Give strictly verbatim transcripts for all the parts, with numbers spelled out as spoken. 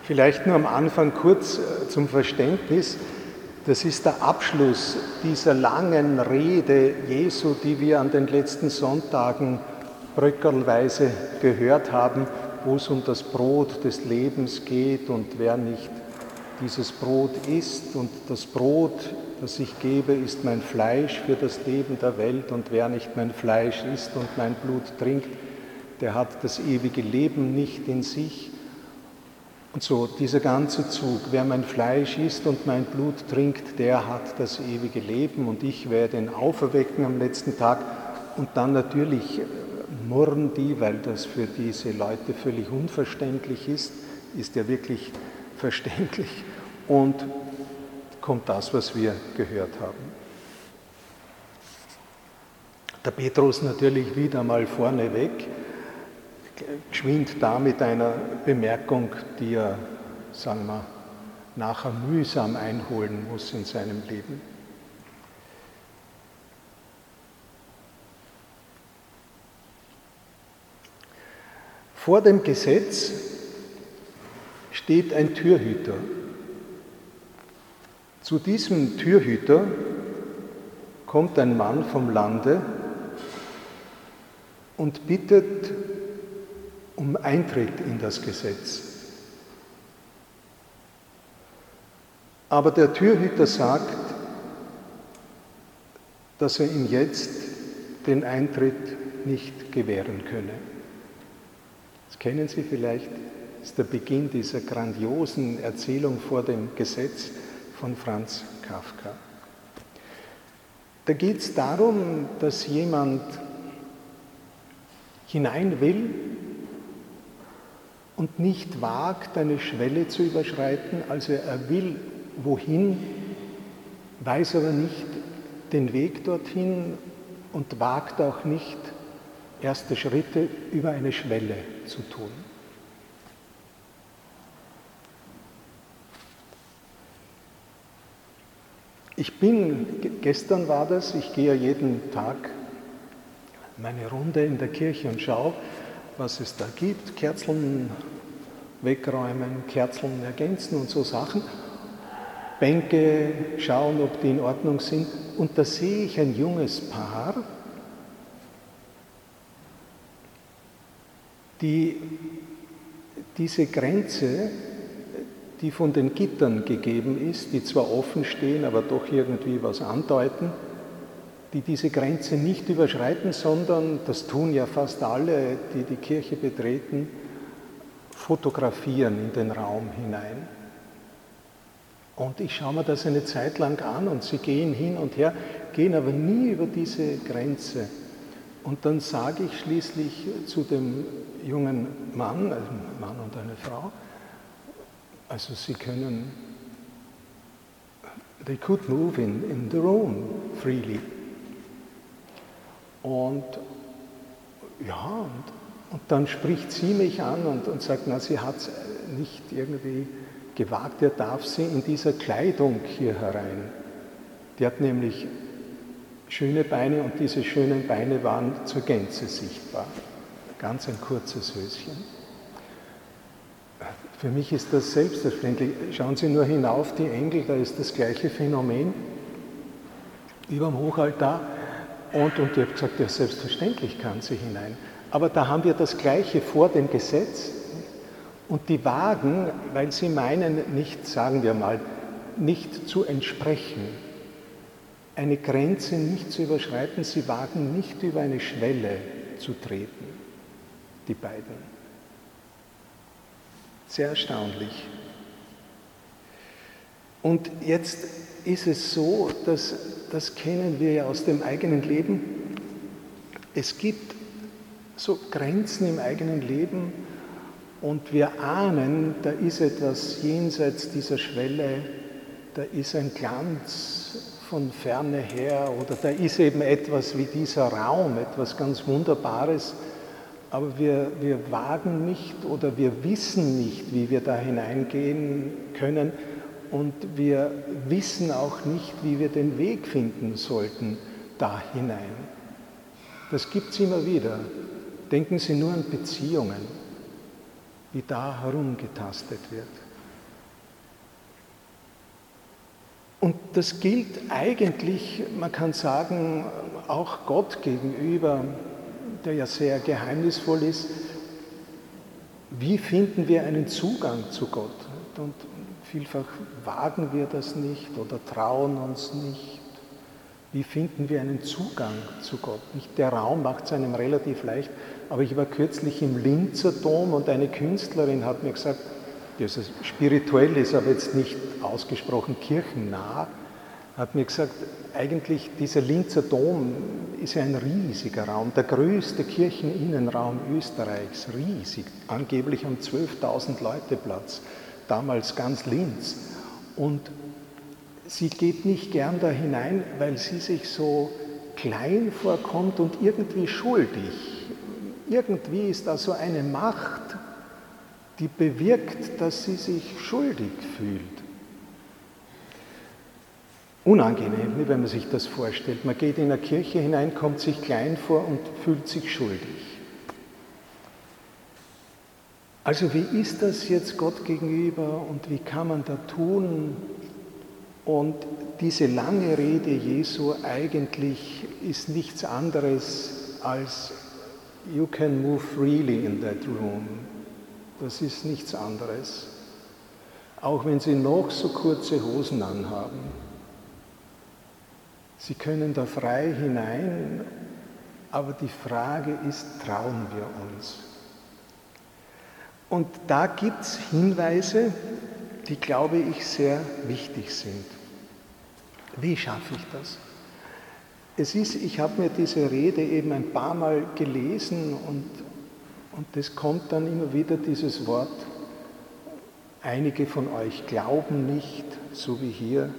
Vielleicht nur am Anfang kurz zum Verständnis. Das ist der Abschluss dieser langen Rede Jesu, die wir an den letzten Sonntagen bröckelweise gehört haben, wo es um das Brot des Lebens geht und wer nicht dieses Brot isst. Und das Brot, das ich gebe, ist mein Fleisch für das Leben der Welt. Und wer nicht mein Fleisch isst und mein Blut trinkt, der hat das ewige Leben nicht in sich. Und so dieser ganze Zug, wer mein Fleisch isst und mein Blut trinkt, der hat das ewige Leben und ich werde ihn auferwecken am letzten Tag. Und dann natürlich murren die, weil das für diese Leute völlig unverständlich ist, ist ja wirklich verständlich und kommt das, was wir gehört haben. Der Petrus natürlich wieder mal vorneweg, geschwind da mit einer Bemerkung, die er, sagen wir, nachher mühsam einholen muss in seinem Leben. Vor dem Gesetz steht ein Türhüter. Zu diesem Türhüter kommt ein Mann vom Lande und bittet um Eintritt in das Gesetz. Aber der Türhüter sagt, dass er ihm jetzt den Eintritt nicht gewähren könne. Das kennen Sie vielleicht, das ist der Beginn dieser grandiosen Erzählung vor dem Gesetz von Franz Kafka. Da geht es darum, dass jemand hinein will und nicht wagt, eine Schwelle zu überschreiten. Also er will wohin, weiß aber nicht den Weg dorthin und wagt auch nicht, erste Schritte über eine Schwelle zu tun. Ich bin, gestern war das, ich gehe ja jeden Tag meine Runde in der Kirche und schaue, was es da gibt, Kerzeln wegräumen, Kerzeln ergänzen und so Sachen, Bänke schauen, ob die in Ordnung sind. Und da sehe ich ein junges Paar, die diese Grenze, die von den Gittern gegeben ist, die zwar offen stehen, aber doch irgendwie was andeuten, die diese Grenze nicht überschreiten, sondern, das tun ja fast alle, die die Kirche betreten, fotografieren in den Raum hinein. Und ich schaue mir das eine Zeit lang an und sie gehen hin und her, gehen aber nie über diese Grenze. Und dann sage ich schließlich zu dem jungen Mann, also ein Mann und eine Frau, also sie können, they could move in, in the room freely. Und ja, und, und dann spricht sie mich an und, und sagt, na, sie hat es nicht irgendwie gewagt, er darf sie in dieser Kleidung hier herein. Die hat nämlich schöne Beine und diese schönen Beine waren zur Gänze sichtbar. Ganz ein kurzes Höschen. Für mich ist das selbstverständlich. Schauen Sie nur hinauf, die Engel, da ist das gleiche Phänomen über dem Hochaltar. Und, und ich habe gesagt, ja, selbstverständlich kann sie hinein. Aber da haben wir das Gleiche vor dem Gesetz. Und die wagen, weil sie meinen, nicht, sagen wir mal, nicht zu entsprechen, eine Grenze nicht zu überschreiten, sie wagen nicht über eine Schwelle zu treten, die beiden. Sehr erstaunlich. Und jetzt ist es so, dass, das kennen wir ja aus dem eigenen Leben, es gibt so Grenzen im eigenen Leben und wir ahnen, da ist etwas jenseits dieser Schwelle, da ist ein Glanz von ferne her oder da ist eben etwas wie dieser Raum, etwas ganz Wunderbares, aber wir, wir wagen nicht oder wir wissen nicht, wie wir da hineingehen können und wir wissen auch nicht, wie wir den Weg finden sollten da hinein. Das gibt es immer wieder. Denken Sie nur an Beziehungen, wie da herumgetastet wird. Und das gilt eigentlich, man kann sagen, auch Gott gegenüber, der ja sehr geheimnisvoll ist. Wie finden wir einen Zugang zu Gott? Und vielfach wagen wir das nicht oder trauen uns nicht. Wie finden wir einen Zugang zu Gott? Nicht der Raum macht es einem relativ leicht, aber ich war kürzlich im Linzer Dom und eine Künstlerin hat mir gesagt, die also spirituell ist, aber jetzt nicht ausgesprochen kirchennah, hat mir gesagt, eigentlich dieser Linzer Dom ist ja ein riesiger Raum, der größte Kircheninnenraum Österreichs, riesig. Angeblich haben zwölftausend Leute Platz, damals ganz Linz. Und sie geht nicht gern da hinein, weil sie sich so klein vorkommt und irgendwie schuldig. Irgendwie ist da so eine Macht, die bewirkt, dass sie sich schuldig fühlt. Unangenehm, wenn man sich das vorstellt. Man geht in eine Kirche hinein, kommt sich klein vor und fühlt sich schuldig. Also wie ist das jetzt Gott gegenüber und wie kann man da tun? Und diese lange Rede Jesu eigentlich ist nichts anderes als "You can move freely in that room". Das ist nichts anderes. Auch wenn Sie noch so kurze Hosen anhaben. Sie können da frei hinein, aber die Frage ist, trauen wir uns? Und da gibt es Hinweise, die, glaube ich, sehr wichtig sind. Wie schaffe ich das? Es ist, ich habe mir diese Rede eben ein paar Mal gelesen und, und es kommt dann immer wieder dieses Wort, einige von euch glauben nicht, so wie hier,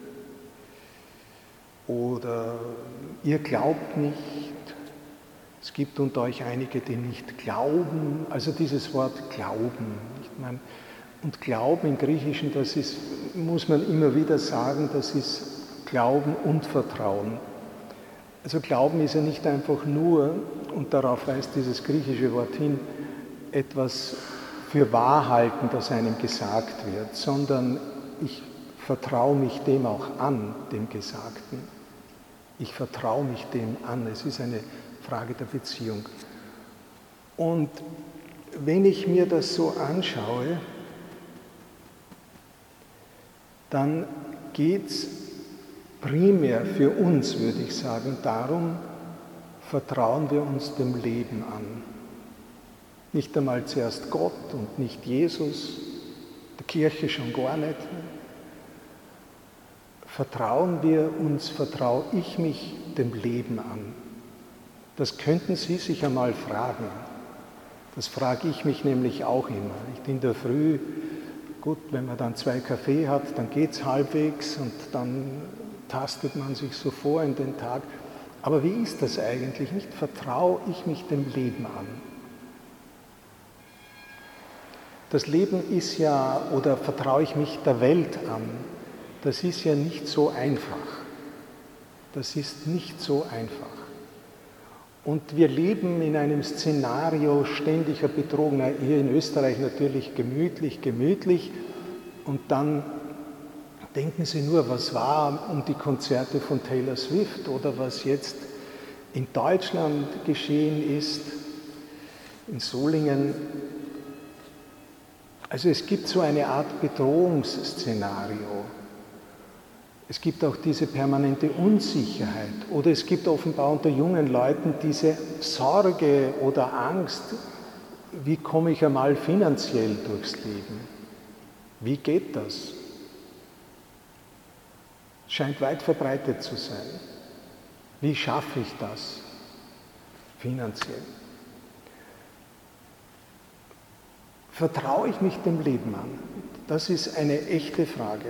oder ihr glaubt nicht, es gibt unter euch einige, die nicht glauben, also dieses Wort Glauben. Ich meine, und Glauben im Griechischen, das ist, muss man immer wieder sagen, das ist Glauben und Vertrauen. Also Glauben ist ja nicht einfach nur, und darauf weist dieses griechische Wort hin, etwas für wahr halten, das einem gesagt wird, sondern ich vertraue mich dem auch an, dem Gesagten. Ich vertraue mich dem an. Es ist eine Frage der Beziehung. Und wenn ich mir das so anschaue, dann geht es primär für uns, würde ich sagen, darum, vertrauen wir uns dem Leben an. Nicht einmal zuerst Gott und nicht Jesus, der Kirche schon gar nicht. Vertrauen wir uns, vertraue ich mich dem Leben an? Das könnten Sie sich einmal fragen. Das frage ich mich nämlich auch immer. In der Früh, gut, wenn man dann zwei Kaffee hat, dann geht es halbwegs und dann tastet man sich so vor in den Tag. Aber wie ist das eigentlich? Nicht vertraue ich mich dem Leben an? Das Leben ist ja, oder vertraue ich mich der Welt an? Das ist ja nicht so einfach. Das ist nicht so einfach. Und wir leben in einem Szenario ständiger Bedrohung. Hier in Österreich natürlich gemütlich, gemütlich. Und dann denken Sie nur, was war um die Konzerte von Taylor Swift oder was jetzt in Deutschland geschehen ist, in Solingen. Also es gibt so eine Art Bedrohungsszenario. Es gibt auch diese permanente Unsicherheit oder es gibt offenbar unter jungen Leuten diese Sorge oder Angst, wie komme ich einmal finanziell durchs Leben? Wie geht das? Scheint weit verbreitet zu sein. Wie schaffe ich das finanziell? Vertraue ich mich dem Leben an? Das ist eine echte Frage.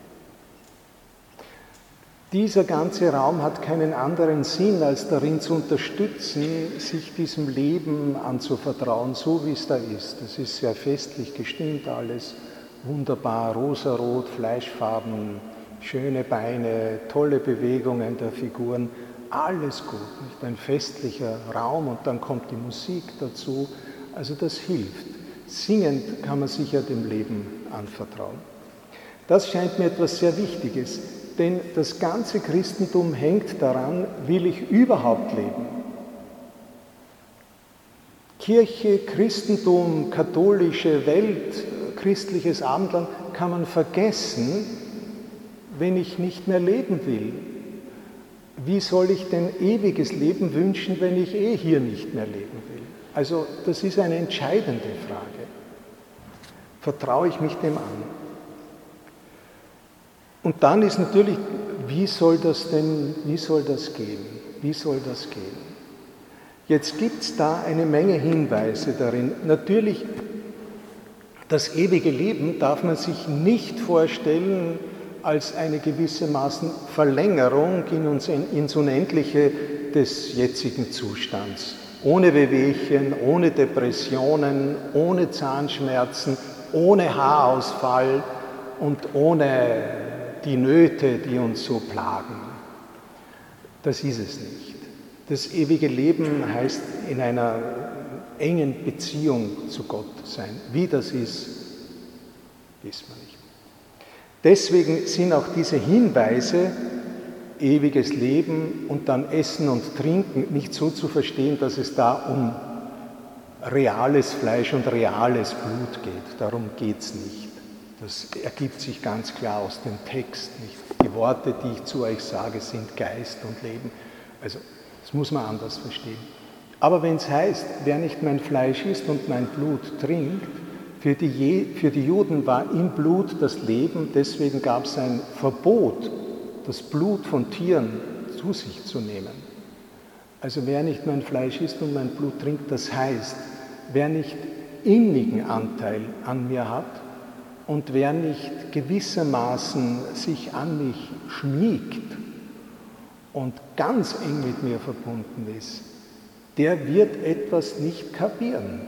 Dieser ganze Raum hat keinen anderen Sinn, als darin zu unterstützen, sich diesem Leben anzuvertrauen, so wie es da ist. Das ist sehr festlich gestimmt alles, wunderbar, rosarot, Fleischfarben, schöne Beine, tolle Bewegungen der Figuren, alles gut, nicht? Ein festlicher Raum und dann kommt die Musik dazu, also das hilft. Singend kann man sich ja dem Leben anvertrauen. Das scheint mir etwas sehr Wichtiges. Denn das ganze Christentum hängt daran, will ich überhaupt leben? Kirche, Christentum, katholische Welt, christliches Abendland kann man vergessen, wenn ich nicht mehr leben will. Wie soll ich denn ewiges Leben wünschen, wenn ich eh hier nicht mehr leben will? Also das ist eine entscheidende Frage. Vertraue ich mich dem an? Und dann ist natürlich, wie soll das denn, wie soll das gehen? Wie soll das gehen? Jetzt gibt es da eine Menge Hinweise darin. Natürlich, das ewige Leben darf man sich nicht vorstellen als eine gewissermaßen Verlängerung ins Unendliche des jetzigen Zustands. Ohne Wehwehchen, ohne Depressionen, ohne Zahnschmerzen, ohne Haarausfall und ohne die Nöte, die uns so plagen. Das ist es nicht. Das ewige Leben heißt in einer engen Beziehung zu Gott sein. Wie das ist, wissen wir nicht. Deswegen sind auch diese Hinweise, ewiges Leben und dann Essen und Trinken, nicht so zu verstehen, dass es da um reales Fleisch und reales Blut geht. Darum geht es nicht. Das ergibt sich ganz klar aus dem Text. Nicht? Die Worte, die ich zu euch sage, sind Geist und Leben. Also das muss man anders verstehen. Aber wenn es heißt, wer nicht mein Fleisch isst und mein Blut trinkt, für die, Je- für die Juden war im Blut das Leben, deswegen gab es ein Verbot, das Blut von Tieren zu sich zu nehmen. Also wer nicht mein Fleisch isst und mein Blut trinkt, das heißt, wer nicht innigen Anteil an mir hat und wer nicht gewissermaßen sich an mich schmiegt und ganz eng mit mir verbunden ist, der wird etwas nicht kapieren.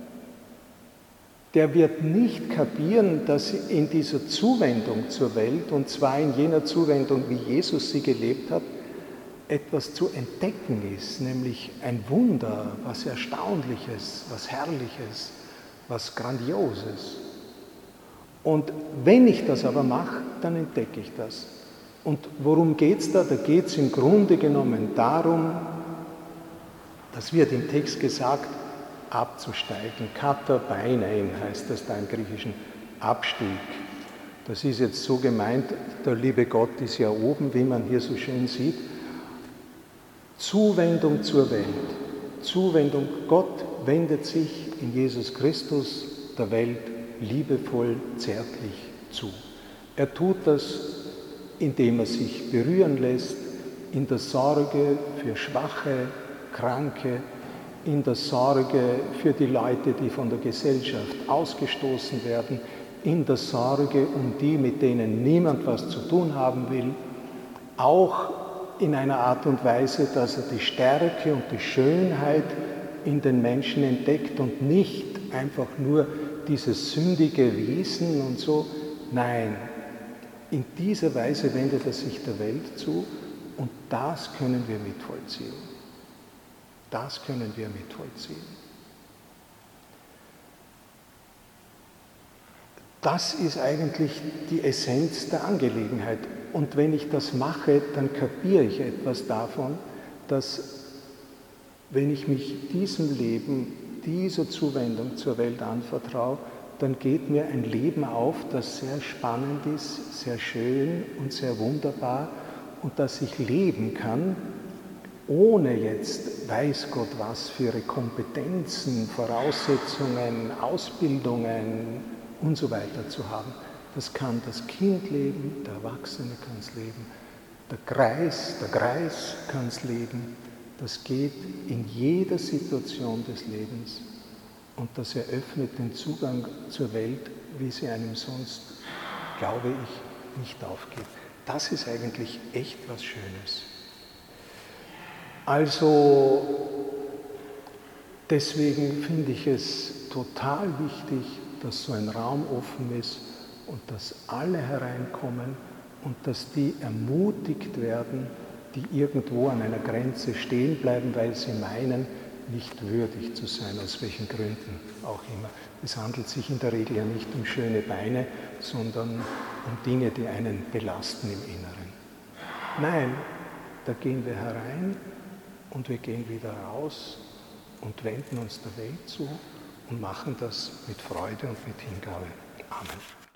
Der wird nicht kapieren, dass in dieser Zuwendung zur Welt, und zwar in jener Zuwendung, wie Jesus sie gelebt hat, etwas zu entdecken ist, nämlich ein Wunder, was Erstaunliches, was Herrliches, was Grandioses. Und wenn ich das aber mache, dann entdecke ich das. Und worum geht es da? Da geht es im Grunde genommen darum, das wird im Text gesagt, abzusteigen. Kata bainein heißt das da im Griechischen, Abstieg. Das ist jetzt so gemeint, der liebe Gott ist ja oben, wie man hier so schön sieht. Zuwendung zur Welt. Zuwendung, Gott wendet sich in Jesus Christus der Welt liebevoll, zärtlich zu. Er tut das, indem er sich berühren lässt, in der Sorge für Schwache, Kranke, in der Sorge für die Leute, die von der Gesellschaft ausgestoßen werden, in der Sorge um die, mit denen niemand was zu tun haben will, auch in einer Art und Weise, dass er die Stärke und die Schönheit in den Menschen entdeckt und nicht einfach nur dieses sündige Wesen und so. Nein, in dieser Weise wendet er sich der Welt zu und das können wir mitvollziehen. Das können wir mitvollziehen. Das ist eigentlich die Essenz der Angelegenheit. Und wenn ich das mache, dann kapiere ich etwas davon, dass wenn ich mich diesem Leben, dieser Zuwendung zur Welt anvertraue, dann geht mir ein Leben auf, das sehr spannend ist, sehr schön und sehr wunderbar und das ich leben kann, ohne jetzt, weiß Gott was, für ihre Kompetenzen, Voraussetzungen, Ausbildungen und so weiter zu haben. Das kann das Kind leben, der Erwachsene kann es leben, der Greis, der Greis kann es leben. Das geht in jeder Situation des Lebens und das eröffnet den Zugang zur Welt, wie sie einem sonst, glaube ich, nicht aufgeht. Das ist eigentlich echt was Schönes. Also deswegen finde ich es total wichtig, dass so ein Raum offen ist und dass alle hereinkommen und dass die ermutigt werden, die irgendwo an einer Grenze stehen bleiben, weil sie meinen, nicht würdig zu sein, aus welchen Gründen auch immer. Es handelt sich in der Regel ja nicht um schöne Beine, sondern um Dinge, die einen belasten im Inneren. Nein, da gehen wir herein und wir gehen wieder raus und wenden uns der Welt zu und machen das mit Freude und mit Hingabe. Amen.